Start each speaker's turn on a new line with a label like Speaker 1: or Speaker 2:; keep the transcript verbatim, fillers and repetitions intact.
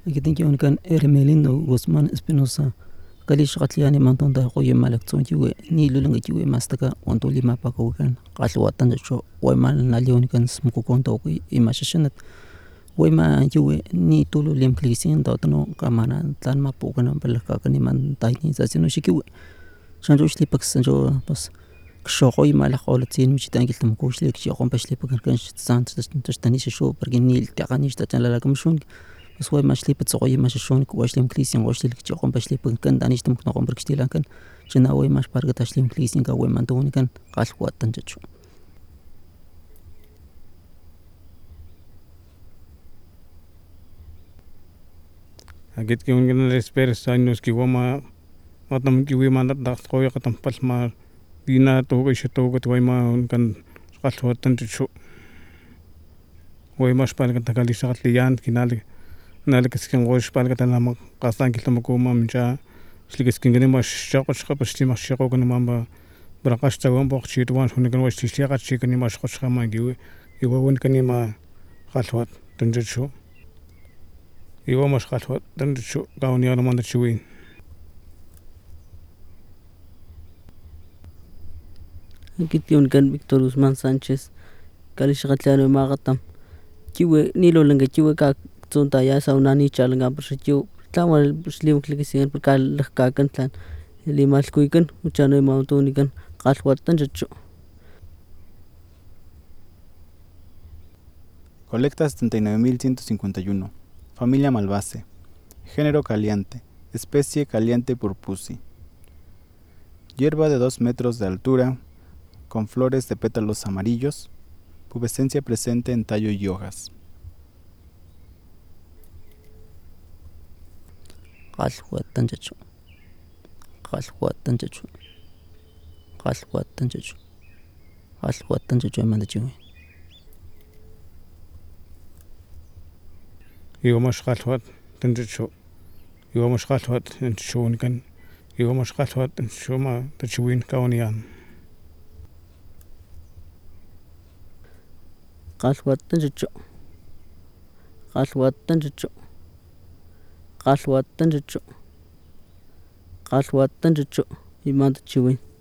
Speaker 1: Kitinki unikan Hermelino Guzmán Espinosa kalish qatliani mantonda qoye malakzon kiwe ni lulunga kiwe mastaka onto lima pakokan qalwatan cho wayman nalion kan smuko konto ku imashashanat wayma kiwe ni tulu lim klisin dotno kamana tan mapukan balaka kan man tayni zasino shikiwe sanjo slipak sanjo pas kshoqoy mala qolatin michitan giltam kushlik chi qom pashli pakan kan sant tani sho perginil taqani tatan la kamshun بس هو ماش لي بتصغي ماش شلون واش لي مكليسين واش لي كتقوم باش لي كان دانيش تم نقوم بركشتي لان كان جنا وي ماش بارغتاش لي مكليسين كاوي ما دون كان قال وقت تنجتشو
Speaker 2: اكيد كي ونقول ريسبير سانوس كي وما ما تم كي وي ما ضغط قوي قتم بس ما بينا تو ايش تو كنت وي ما كان قال وقت تنجتشو وي ماش بارغتا قال لي شغلت ليان كي نالي نالك سكين غوش بالك تنام قاصان كي تم كوما من جا شلي سكين غني ماش شاق شق باش تي ماش شاق كن ما برقاش تاوم بوقتي توان شنو كن واش تي قات شي كني ماش خش خما كي يوا وين كني ما خالوات تنجشو يوا ماش خالوات تنجشو كاوني انا ما ندشوين
Speaker 3: أكيد يوم كان فيكتور عثمان سانشيز قال شغلت له ما غطم كيو نيلو لنجا كيو كا تونتا يا ساوناني تشالنغا برشيو تاول بسليم كليكسين بركال لخكا كنتلان اللي مالكويكن وچانو ماونتونيكن قال واتن جچو
Speaker 4: Colecta setenta y nueve mil ciento cincuenta y uno. Familia Malvaceae. Género Caliante. Especie Caliante purpusi. Hierba de dos metros de altura, con flores de pétalos amarillos, pubescencia presente en tallo y hojas.
Speaker 1: قال واتن جچو قال واتن جچو قال واتن جچو قال واتن جچو ما دجوي
Speaker 2: يوا ماش خالوات تنجشو يوا ماش خالوات تنجشون كان يوا ماش خالوات تنجشو ما تشوين كاونيان
Speaker 3: قال واتن جچو قال واتن جچو قال واتن جچو قال واتن جچو يمان تشوين